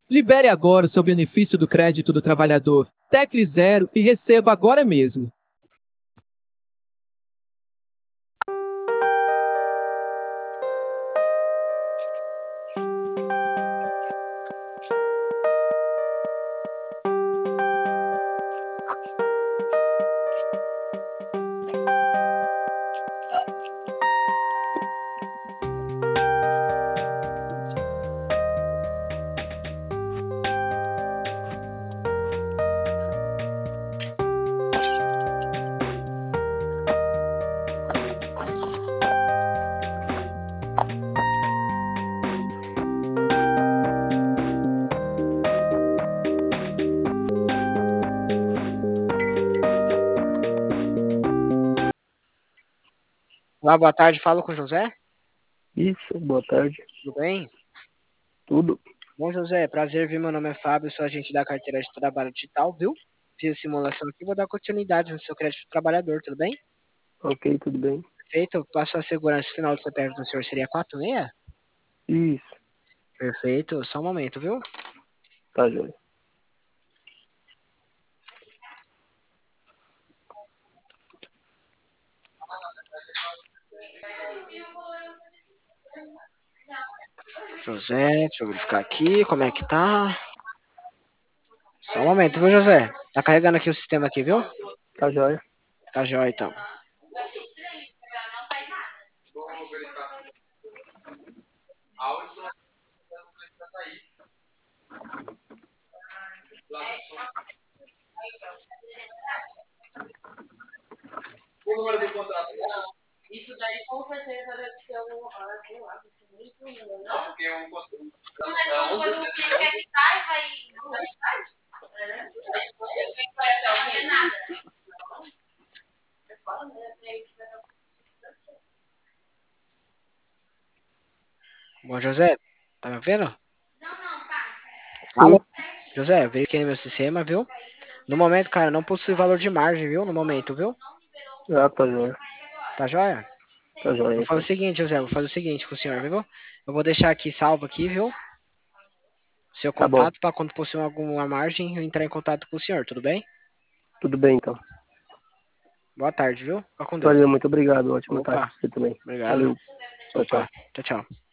Libere agora o seu benefício do crédito do trabalhador. Tecle zero e receba agora mesmo. Olá, boa tarde, falo com o José. Isso, boa tarde. Tudo bem? Tudo? Bom, José, prazer, viu? Meu nome é Fábio, sou agente da carteira de trabalho digital, viu? Fiz a simulação aqui, vou dar continuidade no seu crédito trabalhador, tudo bem? Ok, tudo bem. Perfeito, passo a segurança final do CPF do senhor seria 46? Isso, Perfeito, só um momento, viu? tá joia. José, deixa eu verificar aqui como é que tá. Só um momento, viu, José? Tá carregando aqui o sistema aqui, viu? Tá joia. Tá jóia, então. Bom, José, tá me ouvindo? Sim, Alô? José, veio aqui no meu sistema, viu? No momento, cara, não possui valor de margem, viu? No momento, viu? tá joia. Tá jóia? Tá joia, Vou fazer o então. seguinte, José, vou fazer o seguinte com o senhor, viu? Eu vou deixar aqui salvo aqui, viu? Seu Tá bom, contato para quando possuir alguma margem eu entrar em contato com o senhor, tudo bem? tudo bem, então. Boa tarde, viu? Fica com Deus. Valeu, muito obrigado. Ótima tarde Opa, pra você também. obrigado. Valeu. Tchau, Opa, tchau. tchau, tchau.